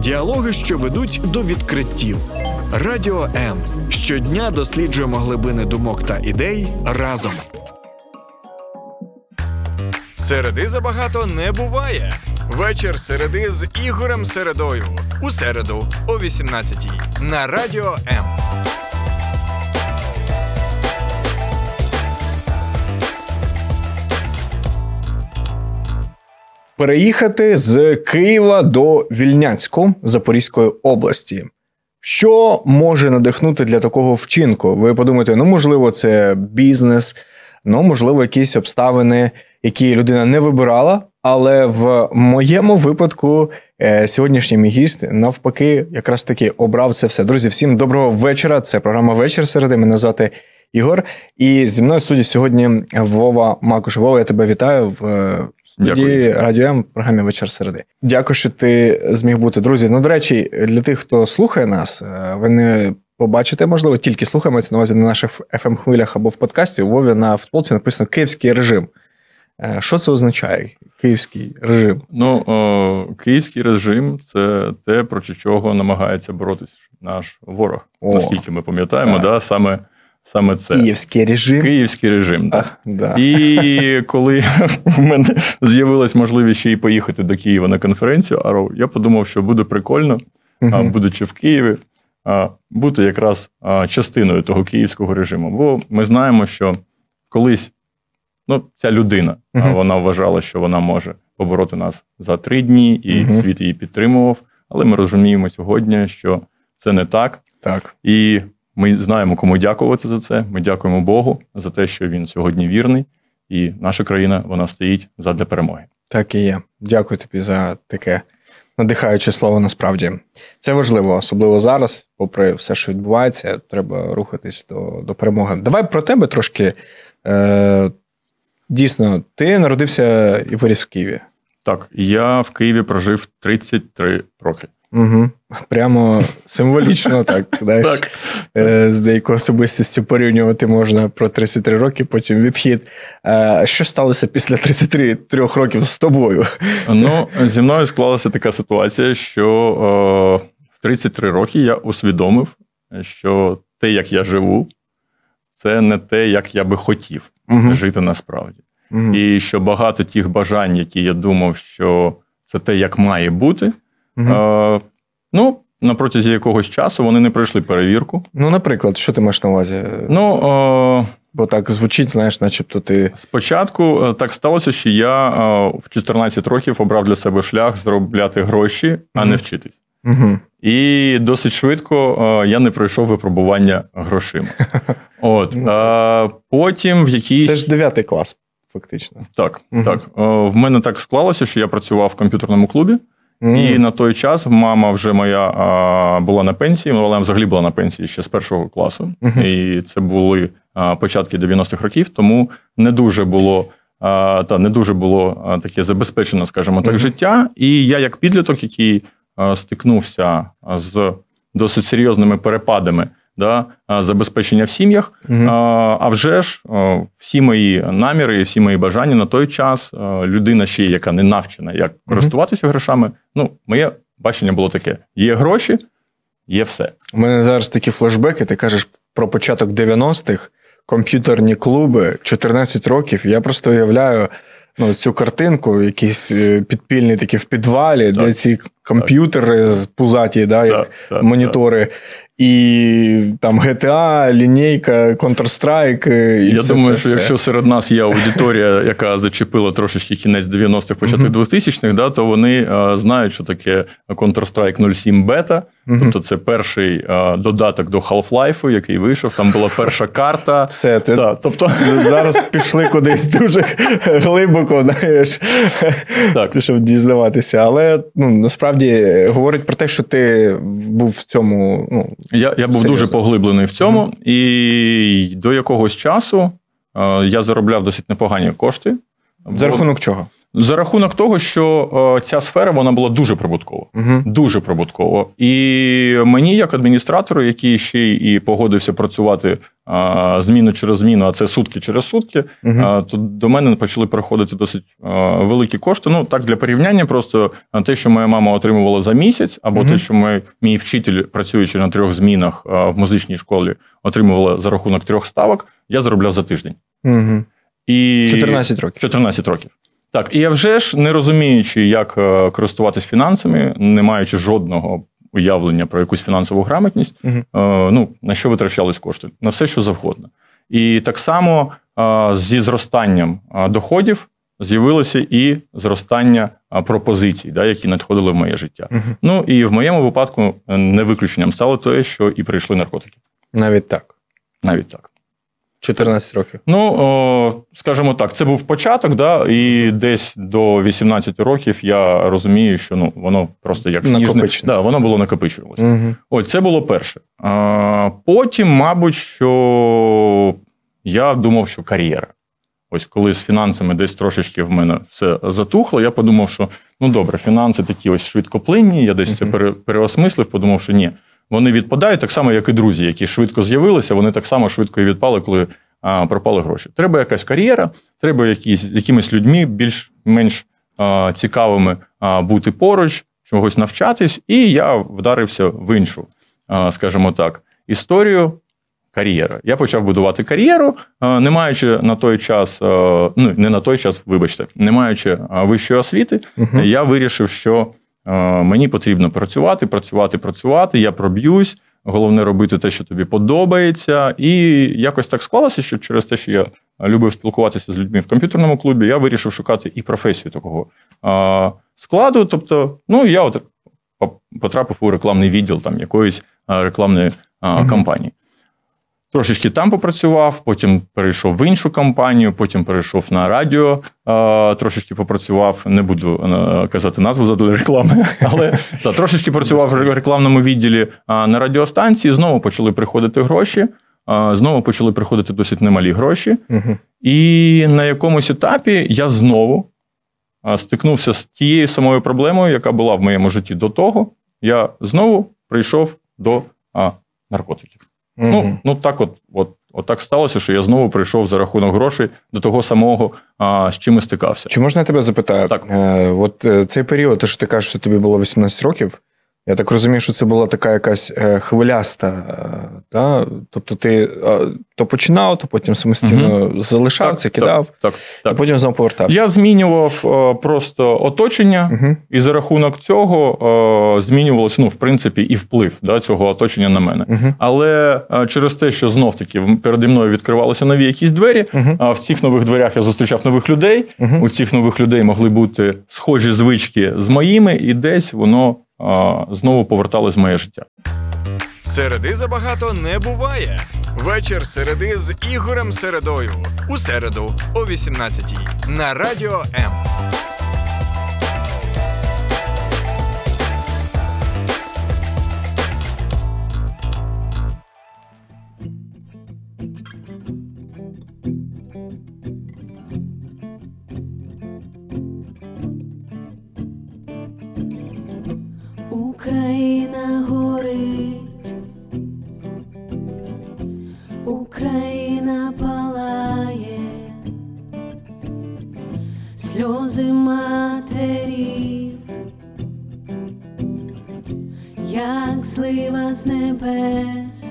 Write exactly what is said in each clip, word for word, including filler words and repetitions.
Діалоги, що ведуть до відкриттів. Радіо М. Щодня досліджуємо глибини думок та ідей разом. Середи забагато не буває. Вечір середи з Ігорем Середою. У середу о вісімнадцятій на Радіо М. Переїхати з Києва до Вільняцьку Запорізької області. Що може надихнути для такого вчинку? Ви подумаєте, ну, можливо, це бізнес, ну, можливо, якісь обставини, які людина не вибирала, але в моєму випадку е, сьогоднішній мій гість, навпаки, якраз таки обрав це все. Друзі, всім доброго вечора. Це програма «Вечір середи». Мене звати Ігор. І зі мною в студії сьогодні Вова Макуш. Вова, я тебе вітаю в студії Радіо М, програмі «Вечір середи». Дякую, що ти зміг бути. Друзі, ну, до речі, для тих, хто слухає нас, ви не побачите, можливо, тільки слухаємо це на увазі на наших еф ем-хвилях або в подкасті. У Вові на футболці написано «Київський режим». Що це означає? Київський режим? Ну, о, київський режим – це те, проти чого намагається боротись наш ворог. О, наскільки ми пам'ятаємо, да, саме, саме це. Київський режим? Київський режим, а, так. Да. І коли в мене з'явилась можливість ще й поїхати до Києва на конференцію Арроw, я подумав, що буде прикольно, угу. будучи в Києві, бути якраз частиною того київського режиму. Бо ми знаємо, що колись Ну, ця людина, uh-huh. вона вважала, що вона може побороти нас за три дні, і uh-huh. світ її підтримував. Але ми розуміємо сьогодні, що це не так. Так. І ми знаємо, кому дякувати за це. Ми дякуємо Богу за те, що він сьогодні вірний. І наша країна, вона стоїть задля перемоги. Так і є. Дякую тобі за таке надихаюче слово насправді. Це важливо, особливо зараз, попри все, що відбувається, треба рухатись до, до перемоги. Давай про тебе трошки... Е- Дійсно, ти народився і виріс в Києві. Так, я в Києві прожив тридцять три роки. Угу. Прямо символічно так, знаєш. Так. З деякою особистістю порівнювати можна про тридцять три роки, потім відхід. Що сталося після тридцяти трьох років з тобою? Ну, зі мною склалася така ситуація, що о, в тридцять три роки я усвідомив, що те, як я живу, це не те, як я би хотів uh-huh. жити насправді. Uh-huh. І що багато тих бажань, які я думав, що це те, як має бути, uh-huh. е, ну, на протязі якогось часу вони не пройшли перевірку. Ну, наприклад, що ти маєш на увазі? Ну, е, бо так звучить, знаєш, начебто ти... Спочатку так сталося, що я е, в чотирнадцять років обрав для себе шлях заробляти гроші, uh-huh. а не вчитись. Угу. І досить швидко е, я не пройшов випробування грошима. От. А потім в якійсь... Це ж дев'ятий клас, фактично. Так, угу. так. Е, в мене так склалося, що я працював в комп'ютерному клубі, угу. і на той час мама вже моя е, була на пенсії, вона взагалі була на пенсії ще з першого класу. Угу. І це були е, початки дев'яностих років, тому не дуже було... Е, та, не дуже було е, таке забезпечено, скажімо так, угу. життя. І я як підліток, який стикнувся з досить серйозними перепадами да, забезпечення в сім'ях, угу. а вже ж всі мої наміри і всі мої бажання на той час, людина ще, яка не навчена, як користуватися угу. грошами, ну, моє бачення було таке: є гроші, є все. У мене зараз такі флешбеки, ти кажеш про початок дев'яностих, комп'ютерні клуби, чотирнадцять років, я просто уявляю, ну, цю картинку, якийсь підпільний такий в підвалі, так, де ці комп'ютери так. пузаті, да, як так, монітори, так. і там джі ті ей, лінійка, Counter-Strike. І Я все, думаю, це, що все. Якщо серед нас є аудиторія, яка зачепила трошечки кінець дев'яностих, початок двохтисячних, да, то вони а, знають, що таке Counter-Strike нуль сім бета. Uh-huh. Тобто це перший а, додаток до Half-Life, який вийшов. Там була перша карта. Все, ти Та, тобто... зараз пішли кудись дуже глибоко, знаєш, так. щоб дізнаватися. Але ну, насправді говорить про те, що ти був в цьому... Ну, я, я був серйозно. Дуже поглиблений в цьому. Uh-huh. І до якогось часу а, я заробляв досить непогані кошти. За рахунок чого? За рахунок того, що о, ця сфера, вона була дуже прибуткова. Uh-huh. Дуже прибуткова. І мені, як адміністратору, який ще і погодився працювати а, зміну через зміну, а це сутки через сутки, Угу. а, то до мене почали приходити досить а, великі кошти. Ну, так, для порівняння, просто те, що моя мама отримувала за місяць, або Угу. те, що мій, мій вчитель, працюючи на трьох змінах а, в музичній школі, отримувала за рахунок трьох ставок, я заробляв за тиждень. Угу. І... чотирнадцять років. чотирнадцять років. Так, і я вже ж, не розуміючи, як е, користуватись фінансами, не маючи жодного уявлення про якусь фінансову грамотність, Угу. е, ну, на що витрачались кошти? На все, що завгодно. І так само е, зі зростанням е, доходів з'явилося і зростання е, пропозицій, да, які надходили в моє життя. Угу. Ну, і в моєму випадку е, не виключенням стало те, що і прийшли наркотики. Навіть так. Навіть так. чотирнадцять років. Ну, о, скажімо так, це був початок, да, і десь до вісімнадцяти років я розумію, що ну, воно просто як сніжне. Накопичено. Да, воно було накопичувалося. Угу. Ось, це було перше. А, потім, мабуть, що я думав, що кар'єра. Ось коли з фінансами десь трошечки в мене все затухло, я подумав, що ну добре, фінанси такі ось швидкоплинні, я десь це пере, переосмислив, подумав, що ні, вони відпадають так само, як і друзі, які швидко з'явилися, вони так само швидко і відпали, коли а, пропали гроші. Треба якась кар'єра, треба якісь, якимись людьми більш-менш а, цікавими а, бути поруч, чогось навчатись, і я вдарився в іншу, а, скажімо так, історію. Кар'єра. Я почав будувати кар'єру, не маючи на той час, ну не на той час, вибачте, не маючи вищої освіти, Угу. я вирішив, що мені потрібно працювати, працювати, працювати, я проб'юсь, головне робити те, що тобі подобається. І якось так склалося, що через те, що я любив спілкуватися з людьми в комп'ютерному клубі, я вирішив шукати і професію такого складу. Тобто, ну, я от потрапив у рекламний відділ там якоїсь рекламної Угу. кампанії. Трошечки там попрацював, потім перейшов в іншу компанію, потім перейшов на радіо, е, трошечки попрацював, не буду е, казати назву задля реклами, але та, трошечки працював в рекламному відділі е, на радіостанції, знову почали приходити гроші, е, знову почали приходити досить немалі гроші. Угу. І на якомусь етапі я знову е, стикнувся з тією самою проблемою, яка була в моєму житті до того. Я знову прийшов до е, наркотиків. Угу. Ну, ну так от, от, от так сталося, що я знову прийшов за рахунок грошей до того самого, а, з чим і стикався. Чи можна я тебе запитаю? Так. Е, от е, цей період, те, що ти кажеш, що тобі було вісімнадцять років, я так розумію, що це була така якась е, хвиляста. Е, та? Тобто ти е, то починав, то потім самостійно угу. залишав так, це, кидав, так, так, так. а потім знову повертався. Я змінював е, просто оточення, Угу. і за рахунок цього е, змінювалося, ну, в принципі, і вплив да, цього оточення на мене. Угу. Але е, через те, що знов-таки переді мною відкривалися нові якісь двері, Угу. а в цих нових дверях я зустрічав нових людей, Угу. у цих нових людей могли бути схожі звички з моїми, і десь воно а, знову поверталось в моє життя. Середи забагато не буває. Вечір середи з Ігорем Середою. У середу о вісімнадцятій на Радіо М. Україна горить, Україна палає, сльози матерів, як злива з небес.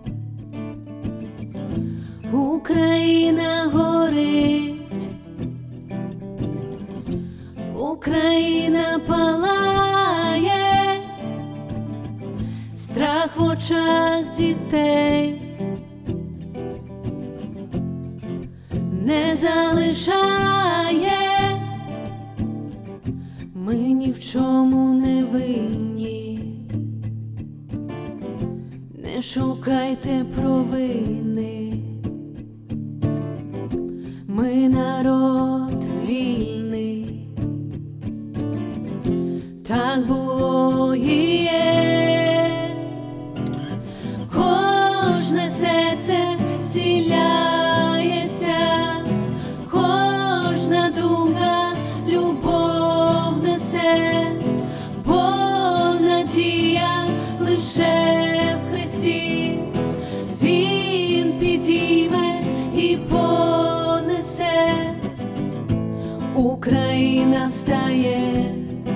Україна горить, Україна палає, страх в очах дітей не залишає, ми ні в чому не винні, не шукайте провини, ми народ вільний, так було і є, кожне серце зціляється, кожна думка любов несе, бо надія лише в Христі, Він підійде. Україна встає,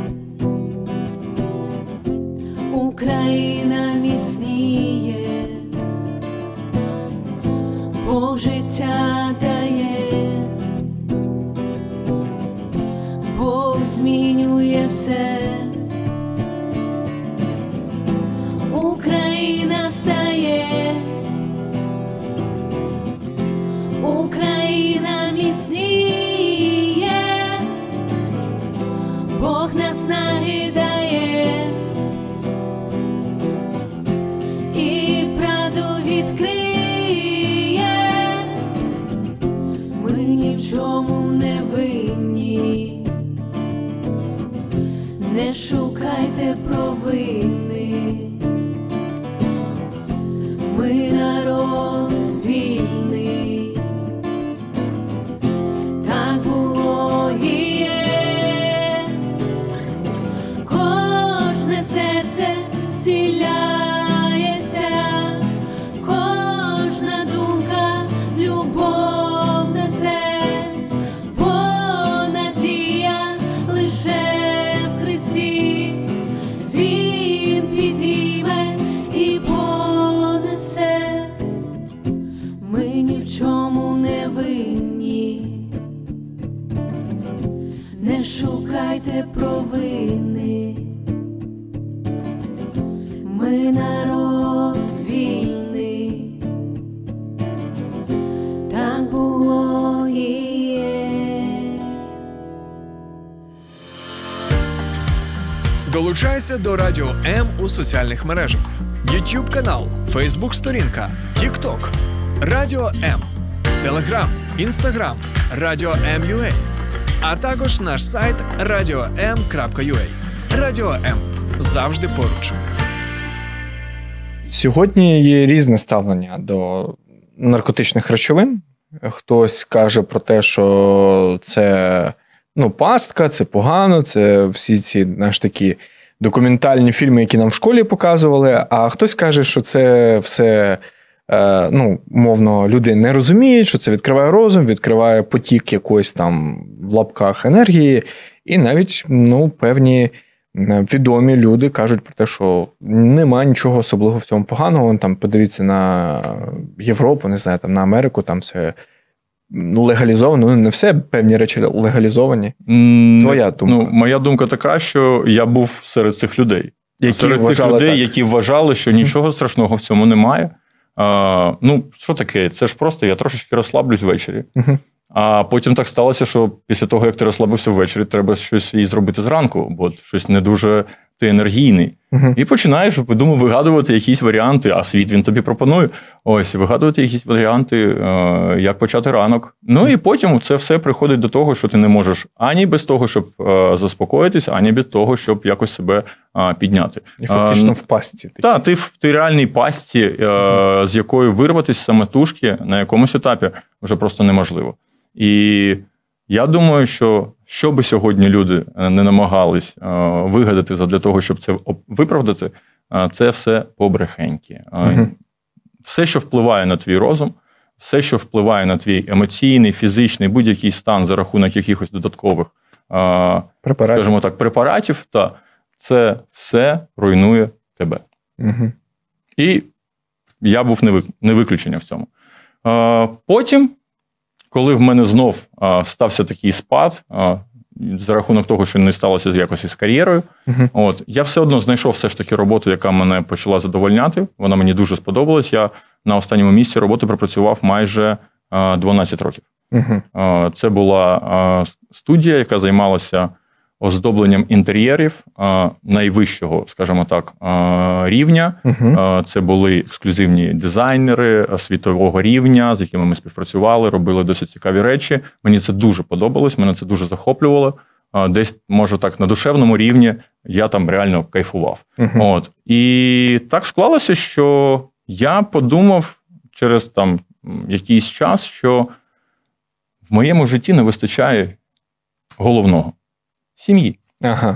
Україна міцніє, бо життя дає, Бог змінює все. Україна встає, Україна міцніє, Бог нас нагидає і правду відкриє. Ми нічому не винні, не шукайте провини. Ми народ вільний, так було і є. Кожне серце зціляється, кожна думка любов несе, бо надія лише в Христі. Він підійме і понесе. Ми ні в чому не винні, не шукайте провини. Ми народ вільний, так було і є. Долучайся до Радіо М у соціальних мережах: YouTube канал, Facebook сторінка, TikTok, Радіо М, Telegram, Instagram, Радіо М.ua, а також наш сайт радіо ем крапка ю а. Радіо М завжди поруч. Сьогодні є різне ставлення до наркотичних речовин. Хтось каже про те, що це ну, пастка, це погано, це всі ці знаєш, такі документальні фільми, які нам в школі показували, а хтось каже, що це все, е, ну, мовно, люди не розуміють, що це відкриває розум, відкриває потік якоїсь там в лапках енергії, і навіть, ну, певні відомі люди кажуть про те, що немає нічого особливого в цьому поганого. Там подивіться на Європу, не знаю, там на Америку, там все легалізовано. Ну, не все певні речі легалізовані. Твоя думка? Ну, моя думка така, що я був серед цих людей. Які серед тих людей, так. які вважали, що нічого страшного в цьому немає. А, ну, що таке? Це ж просто я трошечки розслаблюсь ввечері. Uh-huh. А потім так сталося, що після того, як ти розслабився ввечері, треба щось і зробити зранку, бо щось не дуже ти енергійний. Uh-huh. І починаєш видумав, вигадувати якісь варіанти, а світ він тобі пропонує. Ось, вигадувати якісь варіанти, як почати ранок. Ну і потім це все приходить до того, що ти не можеш ані без того, щоб заспокоїтися, ані без того, щоб якось себе підняти. І фактично в пастці. Так, ти в ти реальній пастці, uh-huh. з якою вирватися самотужки на якомусь етапі вже просто неможливо. І я думаю, що що би сьогодні люди не намагались вигадати задля того, щоб це виправдати, це все побрехеньки. Uh-huh. Все, що впливає на твій розум, все, що впливає на твій емоційний, фізичний, будь-який стан за рахунок якихось додаткових, препаратів. скажімо так, препаратів, та це все руйнує тебе. Uh-huh. І я був не виключення в цьому. Потім, коли в мене знов а, стався такий спад, а, за рахунок того, що не сталося якось із кар'єрою, uh-huh. от, я все одно знайшов все ж таки роботу, яка мене почала задовольняти. Вона мені дуже сподобалась. Я на останньому місці роботи пропрацював майже а, дванадцять років. Uh-huh. А, це була а, студія, яка займалася оздобленням інтер'єрів а, найвищого, скажімо так, а, рівня. Uh-huh. А, це були ексклюзивні дизайнери світового рівня, з якими ми співпрацювали, робили досить цікаві речі. Мені це дуже подобалось, мене це дуже захоплювало. А, десь, може так, на душевному рівні я там реально кайфував. Uh-huh. От. І так склалося, що я подумав через там якийсь час, що в моєму житті не вистачає головного. Сім'ї. Ага.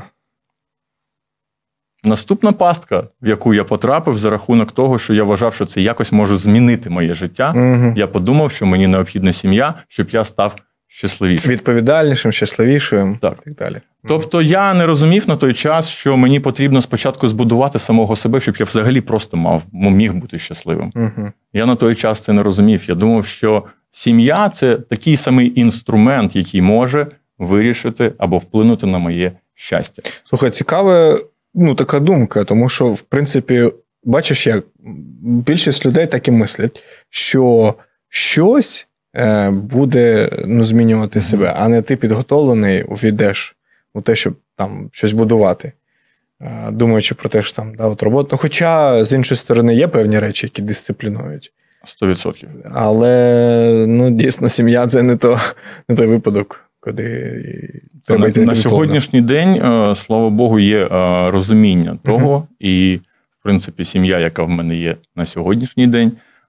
Наступна пастка, в яку я потрапив за рахунок того, що я вважав, що це якось може змінити моє життя, угу. я подумав, що мені необхідна сім'я, щоб я став щасливішим. Відповідальнішим, щасливішим Так. і так далі. Тобто я не розумів на той час, що мені потрібно спочатку збудувати самого себе, щоб я взагалі просто мав, міг бути щасливим. Угу. Я на той час це не розумів. Я думав, що сім'я – це такий самий інструмент, який може вирішити або вплинути на моє щастя. Слухай, цікава ну, така думка, тому що, в принципі, бачиш, як більшість людей так і мислять, що щось е, буде ну, змінювати mm-hmm. себе, а не ти підготовлений, увійдеш у те, щоб там щось будувати. Е, думаючи про те, що там да, от робота. Ну, хоча, з іншої сторони, є певні речі, які дисциплінують. Сто відсотків. Але, ну, дійсно, сім'я – це не, то, не той випадок, коли треба йти. На, на сьогоднішній день, слава Богу, є розуміння того, uh-huh. і, в принципі, сім'я, яка в мене є на сьогоднішній день,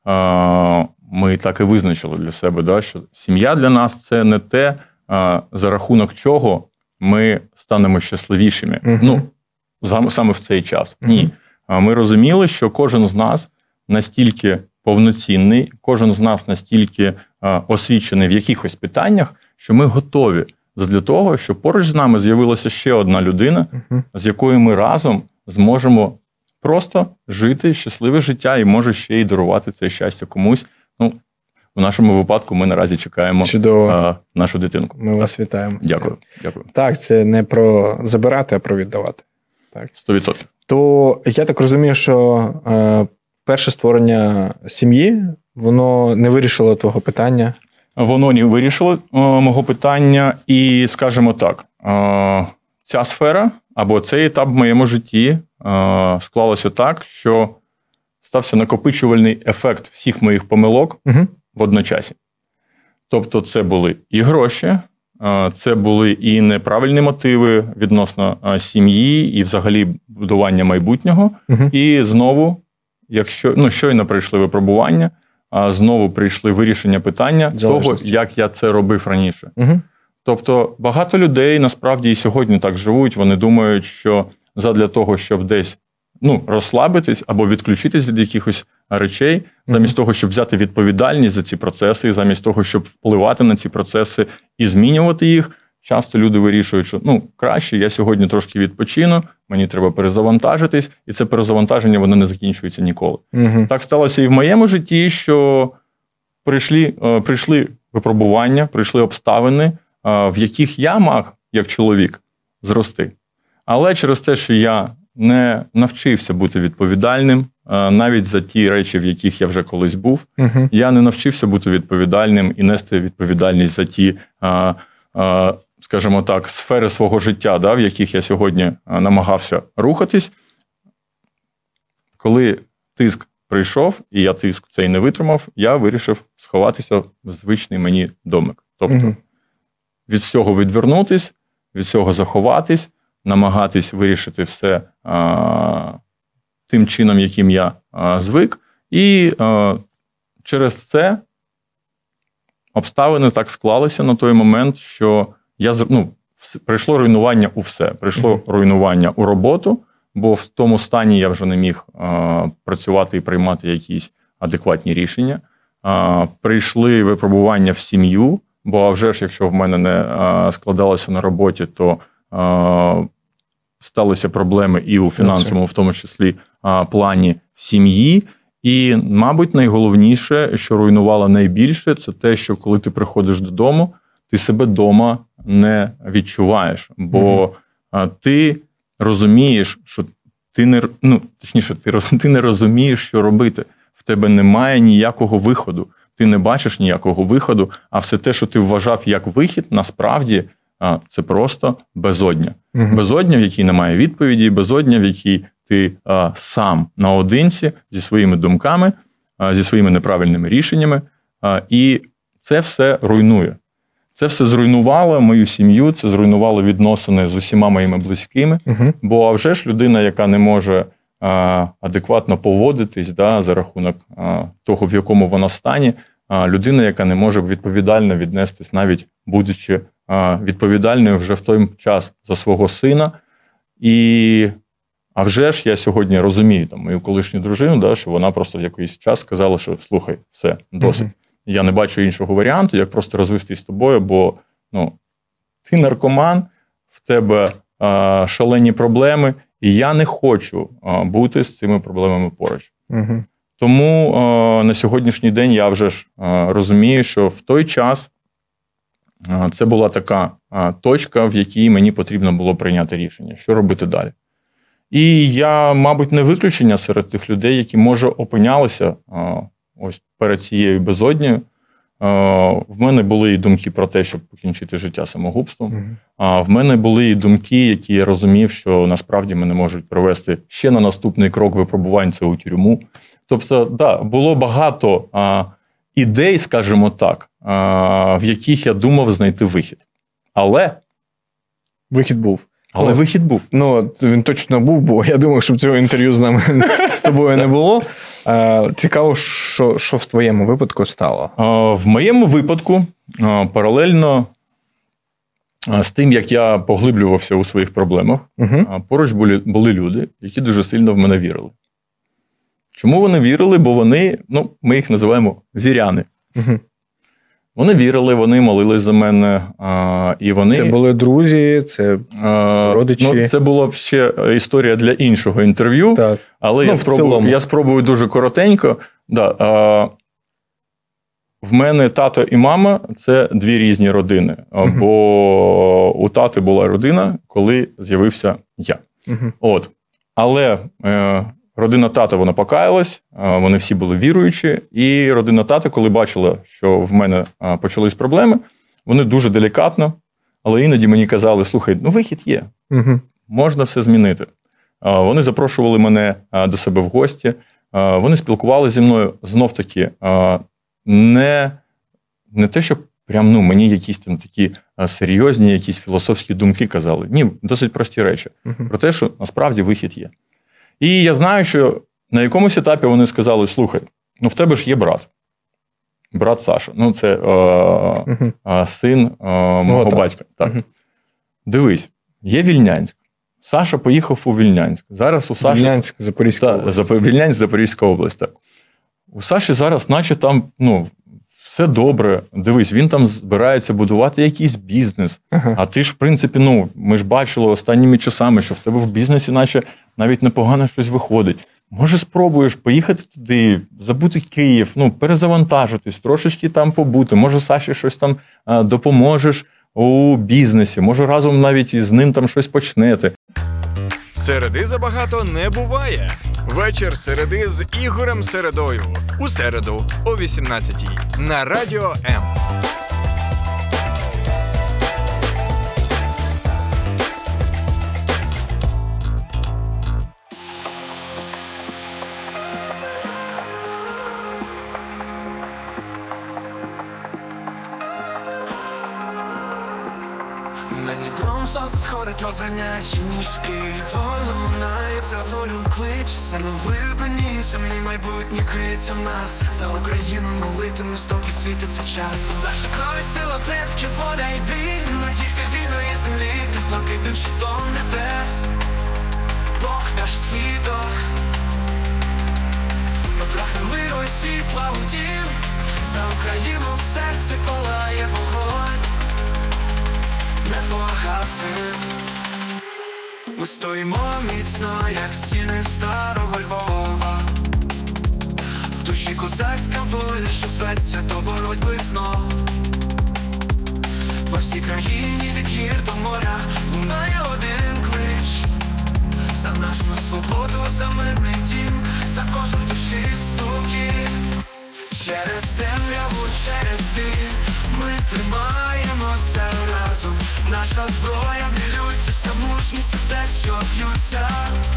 ми так і визначили для себе, да, що сім'я для нас – це не те, за рахунок чого ми станемо щасливішими. Uh-huh. Ну, саме в цей час. Uh-huh. Ні. Ми розуміли, що кожен з нас настільки повноцінний, кожен з нас настільки а, освічений в якихось питаннях, що ми готові для того, щоб поруч з нами з'явилася ще одна людина, uh-huh. з якою ми разом зможемо просто жити щасливе життя і може ще й дарувати це щастя комусь. Ну, в нашому випадку ми наразі чекаємо а, нашу дитинку. Ми вас вітаємо. Дякую. Дякую. Так, це не про забирати, а про віддавати. Так. Сто відсотків. То я так розумію, що е, перше створення сім'ї, воно не вирішило твого питання? Воно не вирішило е, мого питання. І, скажімо так, е, ця сфера або цей етап в моєму житті е, склалося так, що стався накопичувальний ефект всіх моїх помилок угу. водночасі. Тобто це були і гроші, е, це були і неправильні мотиви відносно е, сім'ї і взагалі будування майбутнього. Угу. І знову, якщо ну, щойно прийшли випробування, а знову прийшли вирішення питання того, як я це робив раніше. Угу. Тобто багато людей насправді і сьогодні так живуть, вони думають, що задля того, щоб десь ну, розслабитись або відключитись від якихось речей, замість угу. того, щоб взяти відповідальність за ці процеси, замість того, щоб впливати на ці процеси і змінювати їх, часто люди вирішують, що ну, краще я сьогодні трошки відпочину, мені треба перезавантажитись, і це перезавантаження, воно не закінчується ніколи. Угу. Так сталося і в моєму житті, що прийшли, е, прийшли випробування, прийшли обставини, е, в яких я мав, як чоловік, зрости. Але через те, що я не навчився бути відповідальним, е, навіть за ті речі, в яких я вже колись був, угу. я не навчився бути відповідальним і нести відповідальність за ті е, е, скажімо так, сфери свого життя, да, в яких я сьогодні намагався рухатись. Коли тиск прийшов, і я тиск цей не витримав, я вирішив сховатися в звичний мені домик. Тобто угу. від всього відвернутись, від всього заховатись, намагатись вирішити все а, тим чином, яким я а, звик. І а, через це обставини так склалися на той момент, що Я, ну, прийшло руйнування у все. Прийшло mm-hmm. руйнування у роботу, бо в тому стані я вже не міг а, працювати і приймати якісь адекватні рішення. А, прийшли випробування в сім'ю, бо а вже ж, якщо в мене не а, складалося на роботі, то а, сталися проблеми і у фінансовому, в тому числі, а, плані в сім'ї. І, мабуть, найголовніше, що руйнувало найбільше, це те, що коли ти приходиш додому, ти себе вдома не відчуваєш, бо mm-hmm. ти розумієш, що ти не, ну, точніше, ти, ти не розумієш, що робити. В тебе немає ніякого виходу. Ти не бачиш ніякого виходу, а все те, що ти вважав як вихід, насправді це просто безодня. Mm-hmm. Безодня, в якій немає відповіді, безодня, в якій ти а, сам наодинці зі своїми думками, а, зі своїми неправильними рішеннями, а, і це все руйнує. Це все зруйнувало мою сім'ю, це зруйнувало відносини з усіма моїми близькими. Uh-huh. Бо а вже ж людина, яка не може а, адекватно поводитись, да, за рахунок а, того, в якому вона стані, а, людина, яка не може відповідально віднестись, навіть будучи а, відповідальною вже в той час за свого сина. І, а вже ж я сьогодні розумію там, мою колишню дружину, да, що вона просто в якийсь час сказала, що слухай, все, досить. Uh-huh. Я не бачу іншого варіанту, як просто розвестись з тобою, бо ну, ти наркоман, в тебе а, шалені проблеми, і я не хочу а, бути з цими проблемами поруч. Угу. Тому а, на сьогоднішній день я вже ж а, розумію, що в той час а, це була така а, точка, в якій мені потрібно було прийняти рішення, що робити далі. І я, мабуть, не виключення серед тих людей, які, може, опинялися а, ось перед цією безоднею. В мене були і думки про те, щоб покінчити життя самогубством. А mm-hmm. в мене були і думки, які я розумів, що насправді мене можуть привести ще на наступний крок випробувань – це у тюрму. Тобто, да, було багато а, ідей, скажімо так, а, в яких я думав знайти вихід. Але вихід був. Але ну, вихід був. Ну, він точно був, бо я думав, щоб цього інтерв'ю з нами з тобою не було. Цікаво, що, що в твоєму випадку стало? В моєму випадку, паралельно з тим, як я поглиблювався у своїх проблемах, угу. поруч були, були люди, які дуже сильно в мене вірили. Чому вони вірили? Бо вони, ну, ми їх називаємо віряни. Угу. Вони вірили, вони молились за мене. А, і вони... Це були друзі, це а, родичі? Ну, це була б ще історія для іншого інтерв'ю, так. але ну, я, спробую, я спробую дуже коротенько. Да, а, в мене тато і мама – це дві різні родини. Угу. Бо у тати була родина, коли з'явився я. Угу. От. Але... Е, родина тата, вона покаялась, вони всі були віруючі, і родина тата, коли бачила, що в мене почались проблеми, вони дуже делікатно, але іноді мені казали, слухай, ну вихід є, угу. можна все змінити. Вони запрошували мене до себе в гості, вони спілкувалися зі мною знов-таки не, не те, що прям, ну, мені якісь там такі серйозні, якісь філософські думки казали. Ні, досить прості речі. Угу. Про те, що насправді вихід є. І я знаю, що на якомусь етапі вони сказали, слухай, ну в тебе ж є брат. Брат Саша. Ну це е, uh-huh. е, син е, мого oh, батька. Так. Uh-huh. Дивись, є Вільнянськ. Саша поїхав у Вільнянськ. Зараз у Саші... Вільнянськ, Запорізька та, область. Вільнянськ, Запорізька область, так. У Саші зараз, наче там, ну, все добре. Дивись, він там збирається будувати якийсь бізнес. Uh-huh. А ти ж, в принципі, ну, ми ж бачили останніми часами, що в тебе в бізнесі наче навіть непогано щось виходить. Може, спробуєш поїхати туди, забути Київ, ну, перезавантажитись, трошечки там побути. Може, Саші щось там а, допоможеш у бізнесі. Може, разом навіть із ним там щось почнете. Середи забагато не буває. Вечір середи з Ігорем Середою. У середу о вісімнадцятій на Радіо М. Мені гром сонце сходить, розганяючи ніжки. Твою лунається в долю клич. Саме в глибині землі майбутнє криється в нас. За Україну молитимось, доки світиться час. Наша кров, сила предків, воля і біль. Ми діти вільної землі, під блакитним щитом небес. Бог наш свідок. Ми прагнемо миру і світла у дім. За Україну в серці палає вогонь. Не погасим. Ми стоїмо міцно, як стіни старого Львова. В душі козацька воля, що зветься до боротьби знов. По всій країні від гір до моря лунає один клич. За нашу свободу, за мирний дім, за кожну душі стукіт. Через темряву, через біль ми тримаємося разом. Наша зброя мілюється, вся мужність сердець, що б'ються.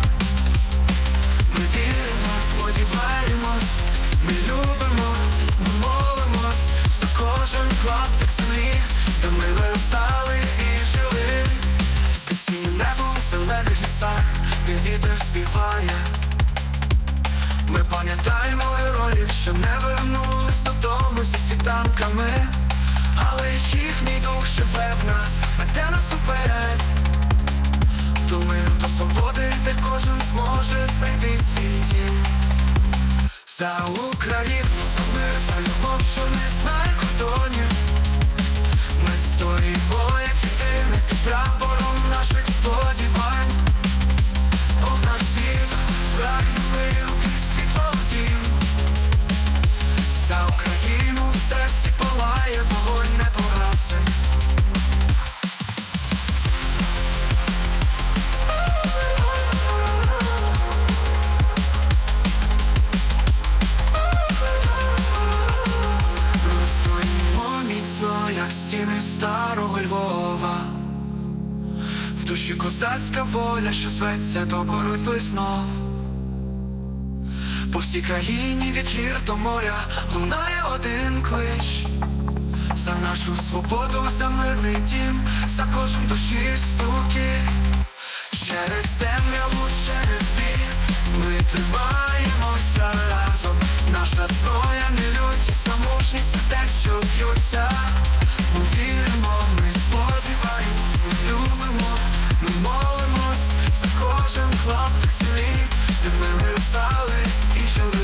Ми віримо, сподіваємось, ми любимо, ми молимось за кожен клаптик землі, де ми виростали і жили. Під синім небом в зелених лісах, де вітер співає. Ми пам'ятаємо героїв, що не вернулись додому зі світанками. Але їхній дух живе в нас, веде нас уперед. До миру, до свободи, де кожен зможе знайти свій дім. За Україну, за мир, за любов, що не знає кордонів. Ми стоїмо, як єдине, під прапором наших сподівань. Бог наш світ, прагне миру, крізь світло дім. За Україну в серці палає, вогонь не погасен. Як стіни старого Львова, в душі козацька воля, що зветься до боротьби знов. По всій країні від гір до моря лунає один клич. За нашу свободу, за мирний дім, за кожен душі стукіт. Через темряву, через біль ми тримаємося разом. Наша зброя не лють, за мужність сердець, що б'ються. Ми віримо, ми сподіваємось, ми любимо, ми молимось за кожен клаптик землі, де ми виростали і жили.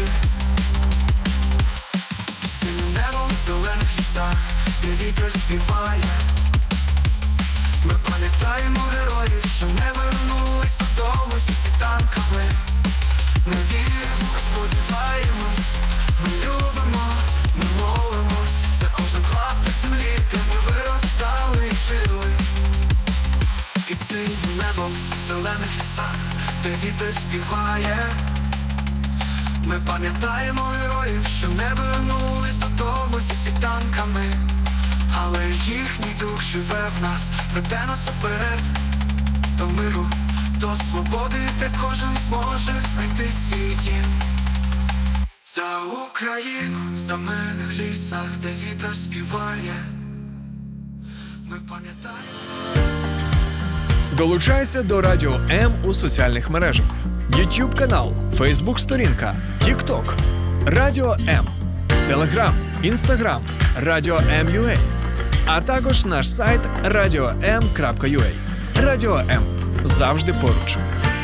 Під синім небом в зелених лісах, де вітер співає. Ми пам'ятаємо героїв, що не вернулись додому зі світанками. Ми віримо, сподіваємось, ми любимо, ми молимось за кожен клаптик землі, де ми виростали і жили. Під синім небом в зелених лісах, де вітер співає. Ми пам'ятаємо героїв, що не вернулись додому зі світанками. Але їхній дух живе в нас, веде нас уперед до миру, до свободи, де кожен зможе знайти свій дім. За Україну, за мирних лісах, де вітер співає. Ми пам'ятаємо. Долучайся до Радіо М у соціальних мережах: YouTube канал, Facebook сторінка, TikTok, Радіо М, Telegram, Instagram, Радіо М.ua, а також наш сайт радіо ем крапка ю а. Радіо М. Завжди поруч.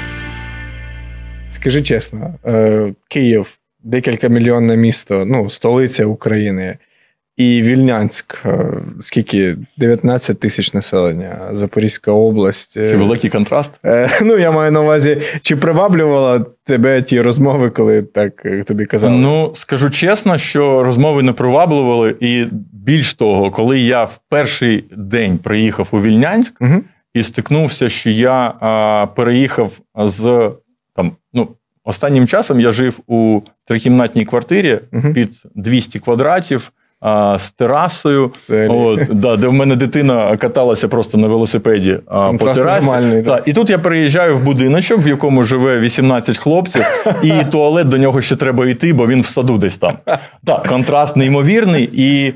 Скажи чесно, е, Київ, декілька мільйонне місто, ну, столиця України, і Вільнянськ, е, скільки? дев'ятнадцять тисяч населення, Запорізька область. Чи великий контраст? Е, ну, я маю на увазі, чи приваблювала тебе ті розмови, коли так тобі казали? Ну, скажу чесно, що розмови не приваблювали, і більш того, коли я в перший день приїхав у Вільнянськ, Угу. і стикнувся, що я а, переїхав з там, ну, останнім часом я жив у трикімнатній квартирі Угу. під двісті квадратів а, з терасою, Це от, да, де в мене дитина каталася просто на велосипеді а, по Контраст терасі. нормальний, Да, і тут я переїжджаю в будиночок, в якому живе вісімнадцять хлопців, і туалет до нього ще треба йти, бо він в саду десь там. Так, контраст неймовірний. І,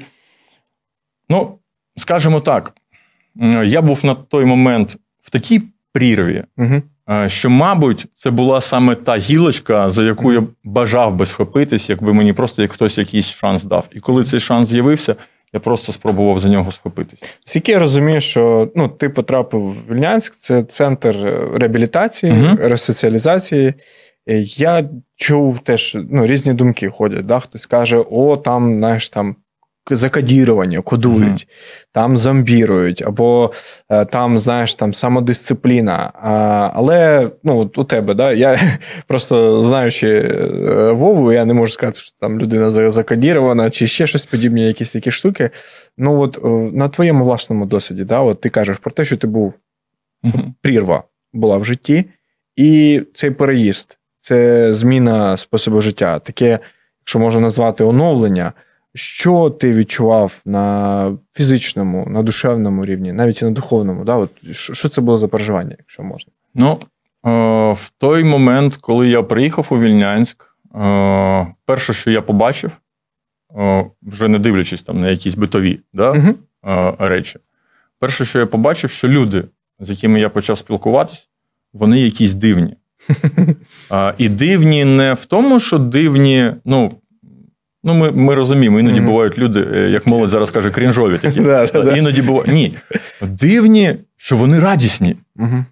ну, скажімо так, я був на той момент в такій прірві, Угу. що, мабуть, це була саме та гілочка, за яку я бажав би схопитись, якби мені просто як хтось якийсь шанс дав. І коли цей шанс з'явився, я просто спробував за нього схопитись. Скільки я розумію, що ну, ти потрапив в Вільнянськ, це центр реабілітації, Мгм. ресоціалізації. Я чув теж, ну, різні думки ходять. Да? Хтось каже, о, там, знаєш, там закодірування, кодують, Мгм. там зомбірують, або е, там, знаєш, там самодисципліна. А, але, ну, от у тебе, да? Я просто знаючи е, Вову, я не можу сказати, що там людина за- закодірована, чи ще щось подібне, якісь такі штуки. Ну, от е, на твоєму власному досвіді, да? От ти кажеш про те, що ти був, Мгм. прірва була в житті, і цей переїзд, це зміна способу життя, таке, якщо можна назвати, оновлення. Що ти відчував на фізичному, на душевному рівні, навіть і на духовному? Да? От, що що це було за переживання, якщо можна? Ну, е, в той момент, коли я приїхав у Вільнянськ, е, перше, що я побачив, е, вже не дивлячись там на якісь битові, да, Угу. е, речі, перше, що я побачив, що люди, з якими я почав спілкуватись, вони якісь дивні. Е, і дивні не в тому, що дивні, ну, ну ми, ми розуміємо, іноді Мгм. бувають люди, е, як молодь зараз каже, крінжові такі. Да, да, да. Іноді бувають. Ні. Дивні, що вони радісні. Угу.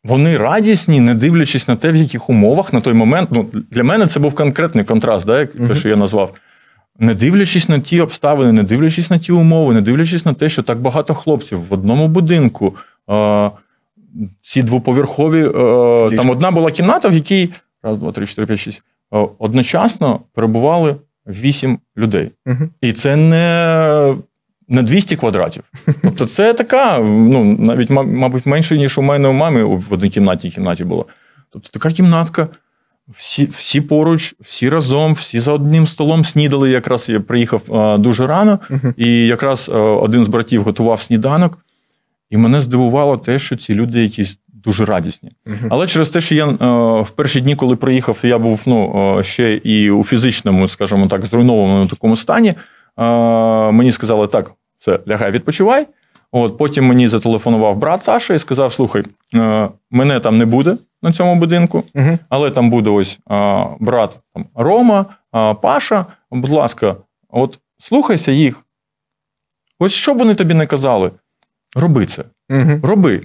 вони радісні, не дивлячись на те, в яких умовах на той момент. Ну, для мене це був конкретний контраст, да, як те, що я назвав. Не дивлячись на ті обставини, не дивлячись на ті умови, не дивлячись на те, що так багато хлопців в одному будинку, е- ці двоповерхові, е- там одна була кімната, в якій раз, два, три, чотири, п'ять, шість, е- одночасно перебували вісім людей. Угу. І це не, не двісті квадратів. Тобто це така, ну, навіть, мабуть, менше, ніж у мене у мами в одній кімнаті кімнаті було. Тобто така кімнатка, всі, всі поруч, всі разом, всі за одним столом снідали. Якраз я приїхав а, дуже рано, uh-huh. і якраз а, один з братів готував сніданок. І мене здивувало те, що ці люди якісь дуже радісні. Uh-huh. Але через те, що я а, в перші дні, коли приїхав, я був ну, ще і у фізичному, скажімо так, зруйнованому такому стані, а, мені сказали, так, все, лягай, відпочивай. От, потім мені зателефонував брат Саша і сказав, слухай, а, мене там не буде на цьому будинку, uh-huh. але там буде ось а, брат там, Рома, а, Паша, будь ласка, от слухайся їх. Ось що б вони тобі не казали, роби це, uh-huh. роби.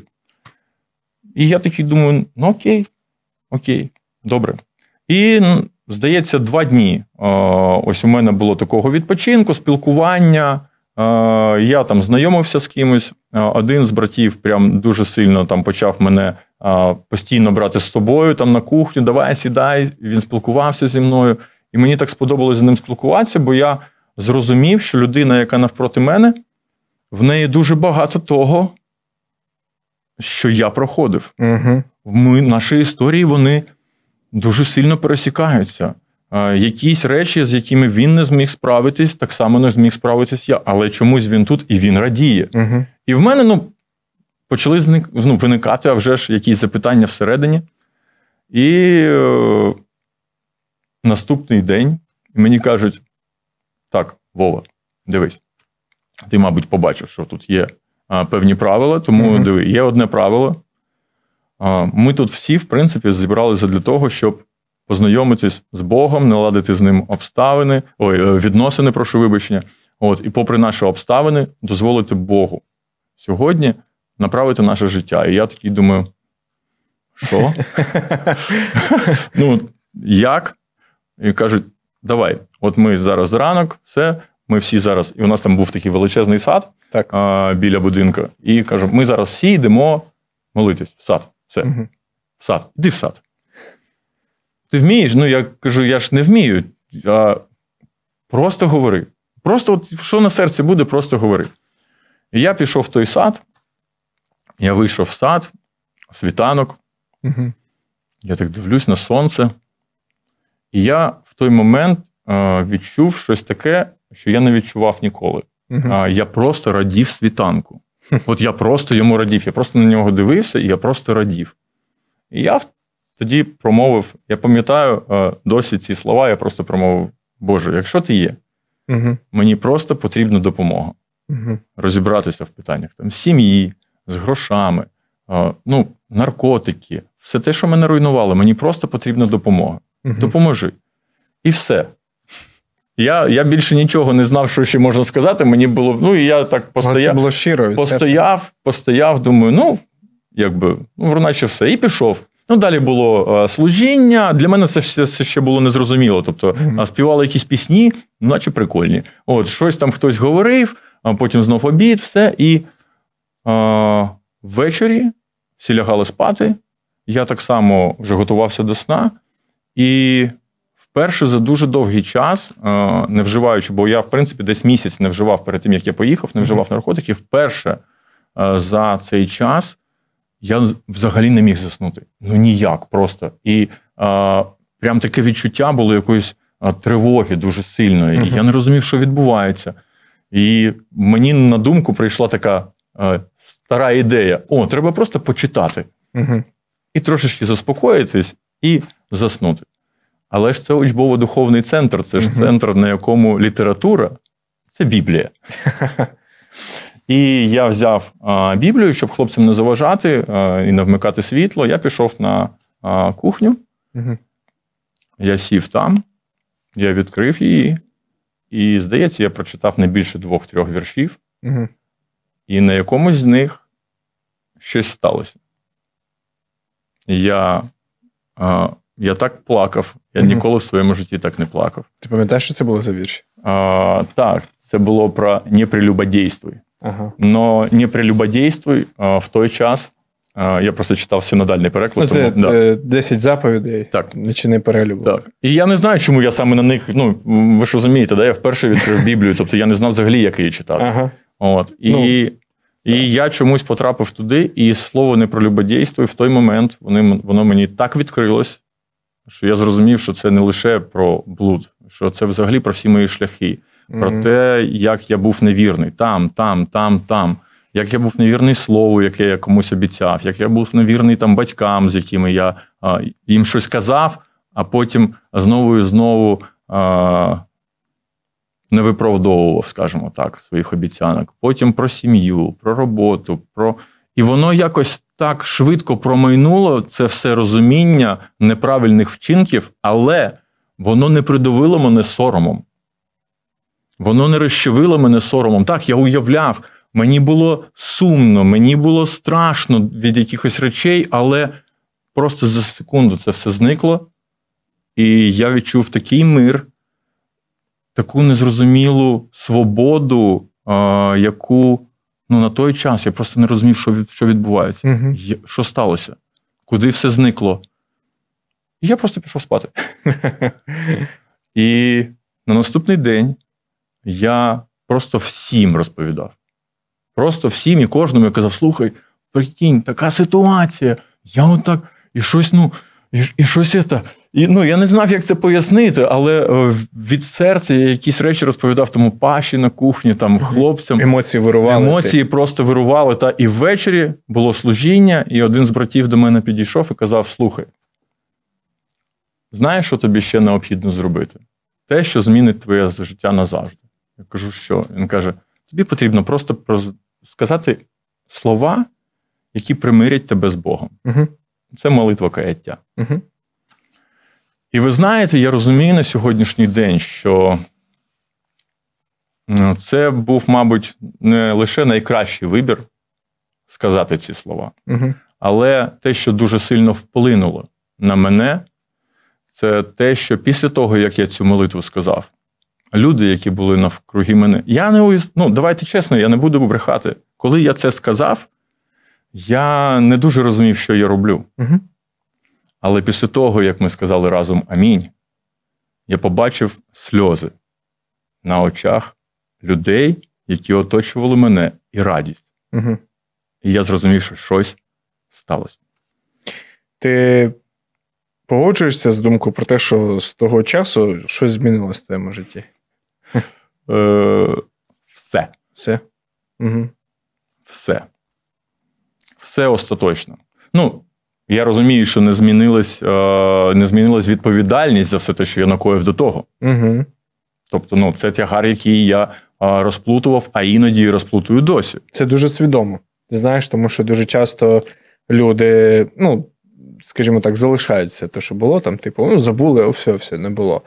І я такий думаю, ну окей, окей, добре. І, здається, два дні а, ось у мене було такого відпочинку, спілкування, а, я там знайомився з кимось, а, один з братів прям дуже сильно там почав мене а, постійно брати з собою там на кухню, давай, сідай, він спілкувався зі мною. І мені так сподобалось з ним спілкуватися, бо я зрозумів, що людина, яка навпроти мене, в неї дуже багато того, що я проходив. Угу. Ми, наші історії, вони дуже сильно пересікаються. А, якісь речі, з якими він не зміг справитись, так само не зміг справитись я. Але чомусь він тут, і він радіє. Угу. І в мене, ну, почали зник, ну, виникати, а вже ж, якісь запитання всередині. І е, наступний день мені кажуть, так, Вова, дивись, ти, мабуть, побачив, що тут є а, певні правила, тому mm-hmm. диви, є одне правило. А, ми тут всі, в принципі, зібралися для того, щоб познайомитись з Богом, наладити з ним обставини, ой, відносини, прошу вибачення. От, і попри наші обставини, дозволити Богу сьогодні направити наше життя. І я такий думаю, що? Ну, як? І кажуть, давай, от ми зараз ранок, все, ми всі зараз, і у нас там був такий величезний сад так. а, біля будинку, і кажуть, ми зараз всі йдемо молитись в сад, все, угу. в сад, іди в сад. Ти вмієш? Ну, я кажу, я ж не вмію, а просто говори. Просто от, що на серці буде, просто говори. І я пішов в той сад, я вийшов в сад, світанок, угу. я так дивлюсь на сонце, і я в той момент е, відчув щось таке, що я не відчував ніколи. Uh-huh. А, я просто радів світанку. От я просто йому радів. Я просто на нього дивився, і я просто радів. І я тоді промовив, я пам'ятаю е, досі ці слова, я просто промовив, Боже, якщо ти є, uh-huh. мені просто потрібна допомога. Uh-huh. Розібратися в питаннях там, сім'ї, з грошами, е, ну, наркотики, все те, що мене руйнувало, мені просто потрібна допомога. Uh-huh. Допоможи. І все. Я, я більше нічого не знав, що ще можна сказати. Мені було, ну, і я так постояв, це було щиро, постояв, постояв, думаю, ну, якби, ну, наче все. І пішов. Ну, далі було а, служіння. Для мене це все, все ще було незрозуміло. Тобто, mm-hmm. а, співали якісь пісні, наче прикольні. От, щось там хтось говорив, а потім знов обід, все. І а, ввечері всі лягали спати. Я так само вже готувався до сна. І вперше за дуже довгий час, не вживаючи, бо я, в принципі, десь місяць не вживав перед тим, як я поїхав, не вживав наркотики, вперше за цей час я взагалі не міг заснути. Ну, ніяк просто. І а, прям таке відчуття було якоїсь тривоги дуже сильної. І я не розумів, що відбувається. І мені на думку прийшла така а, стара ідея. О, треба просто почитати. І трошечки заспокоїтись, і заснути. Але ж це учбово-духовний центр, це ж центр, на якому література – це Біблія. І я взяв а, Біблію, щоб хлопцям не заважати а, і не вмикати світло. Я пішов на а, кухню, я сів там, я відкрив її, і, здається, я прочитав не більше двох-трьох віршів, і на якомусь з них щось сталося. Я, а, я так плакав, я Мгм. ніколи в своєму житті так не плакав. Ти пам'ятаєш, що це було за вірш? А, так, це було про «не прелюбодействуй». Ага. Но «не прелюбодействуй» а, в той час, а, я просто читав синодальний переклад. Ну, це тому, да. е, десять заповідей. Так. Не чини перелюбу. Так. І я не знаю, чому я саме на них, ну, ви ж розумієте, да? Я вперше відкрив Біблію, тобто я не знав взагалі, як її читати. Ага. От. І, Ну, і я чомусь потрапив туди, і слово «не прелюбодействуй» в той момент вони, воно мені так відкрилось, що я зрозумів, що це не лише про блуд, що це взагалі про всі мої шляхи, про Мгм. те, як я був невірний там, там, там, там. Як я був невірний слову, яке я комусь обіцяв, як я був невірний там батькам, з якими я а, їм щось казав, а потім знову і знову а, не виправдовував, скажімо так, своїх обіцянок. Потім про сім'ю, про роботу, про... І воно якось так швидко промайнуло, це все розуміння неправильних вчинків, але воно не придавило мене соромом. Воно не розчавило мене соромом. Так, я уявляв, мені було сумно, мені було страшно від якихось речей, але просто за секунду це все зникло, і я відчув такий мир, таку незрозумілу свободу, а, яку ну, на той час я просто не розумів, що, від- що відбувається. Мгм. Я- Що сталося? Куди все зникло? І я просто пішов спати. І на наступний день я просто всім розповідав. Просто всім і кожному я казав: слухай, прикинь, така ситуація. Я отак, і щось, ну, і, і щось це. І, ну, я не знав, як це пояснити, але е, від серця я якісь речі розповідав тому Паші на кухні, там, хлопцям. Емоції вирували. Емоції просто вирували. Та і ввечері було служіння, і один з братів до мене підійшов і казав: слухай, знаєш, що тобі ще необхідно зробити? Те, що змінить твоє життя назавжди. Я кажу, що? Він каже: тобі потрібно просто проз- сказати слова, які примирять тебе з Богом. Угу. Це молитва каяття. Угу. І ви знаєте, я розумію на сьогоднішній день, що ну, це був, мабуть, не лише найкращий вибір сказати ці слова, Угу. але те, що дуже сильно вплинуло на мене, це те, що після того, як я цю молитву сказав, люди, які були навкруги мене, я не уяс... ну, давайте чесно, я не буду брехати. Коли я це сказав, я не дуже розумів, що я роблю. Угу. Але після того, як ми сказали разом «Амінь», я побачив сльози на очах людей, які оточували мене, і радість. Угу. І я зрозумів, що щось сталося. Ти погоджуєшся з думкою про те, що з того часу щось змінилось в твоєму житті? Е, все. Все? Угу. Все. Все остаточно. Ну, я розумію, що не змінилась, е, не змінилась відповідальність за все те, що я накоїв до того. Угу. Тобто, ну, це тягар, який я е, розплутував, а іноді і розплутую досі. Це дуже свідомо. Ти знаєш, тому що дуже часто люди, ну, скажімо так, залишаються те, що було там, типу, ну, забули, о, все, все, не було.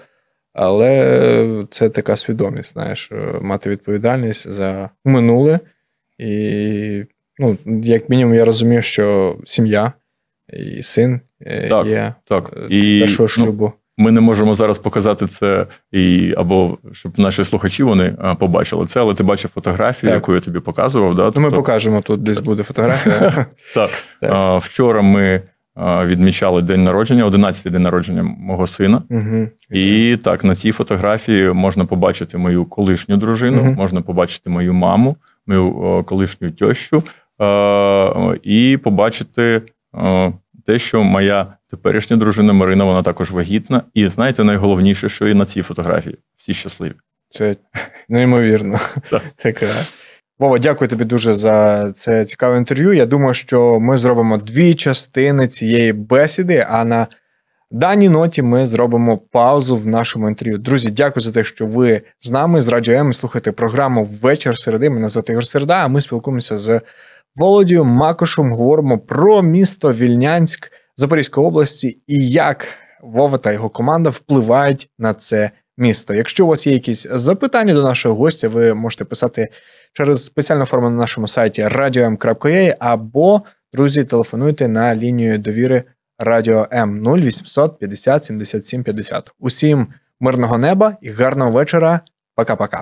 Але це така свідомість, знаєш, мати відповідальність за минуле. І, ну, як мінімум, я розумію, що сім'я і син е, Так, є Так. е, І, першого ну, шлюбу. ми не можемо зараз показати це, і, або щоб наші слухачі вони а, побачили це, але ти бачив фотографію, Так. яку я тобі показував. Да? Ну, ми Тобто- покажемо, тут десь буде фотографія. Так. Так. А, вчора ми а, відмічали день народження, одинадцятий день народження мого сина. Угу. І так, на цій фотографії можна побачити мою колишню дружину, Мгм. можна побачити мою маму, мою о, колишню тещу, е, і побачити е, те, що моя теперішня дружина Марина, вона також вагітна. І знаєте, найголовніше, що і на цій фотографії всі щасливі. Це неймовірно. Так. Таке. Вова, дякую тобі дуже за це цікаве інтерв'ю. Я думаю, що ми зробимо дві частини цієї бесіди, а на даній ноті ми зробимо паузу в нашому інтерв'ю. Друзі, дякую за те, що ви з нами, з Радіо М, слухаєте програму «Вечір середи». Мене звати Ігор Середа, а ми спілкуємося з Володією Макошем, говоримо про місто Вільнянськ Запорізької області і як Вова та його команда впливають на це місто. Якщо у вас є якісь запитання до нашого гостя, ви можете писати через спеціальну форму на нашому сайті радіо ем крапка ю а або, друзі, телефонуйте на лінію довіри Радіо М нуль вісімсот п'ятдесят сімдесят сім п'ятдесят. Усім мирного неба і гарного вечора. Пока-пока.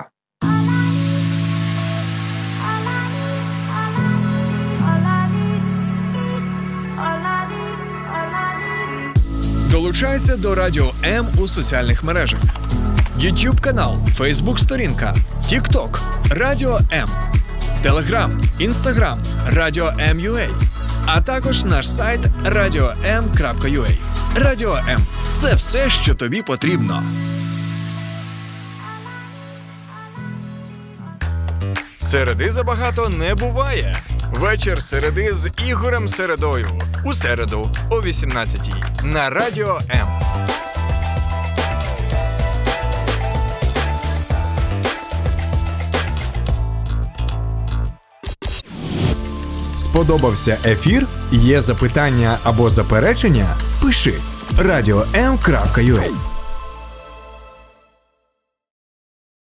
Долучайся до Радіо М у соціальних мережах. YouTube канал, Facebook сторінка, TikTok, Радіо М, Telegram, Instagram, Радіо М.ua, а також наш сайт радіо ем крапка ю а. Радіо М – це все, що тобі потрібно. Середи забагато не буває. Вечір середи з Ігорем Середою. У середу о вісімнадцятій на Радіо М. Сподобався ефір? Є запитання або заперечення? Пиши радіо ем крапка ю а.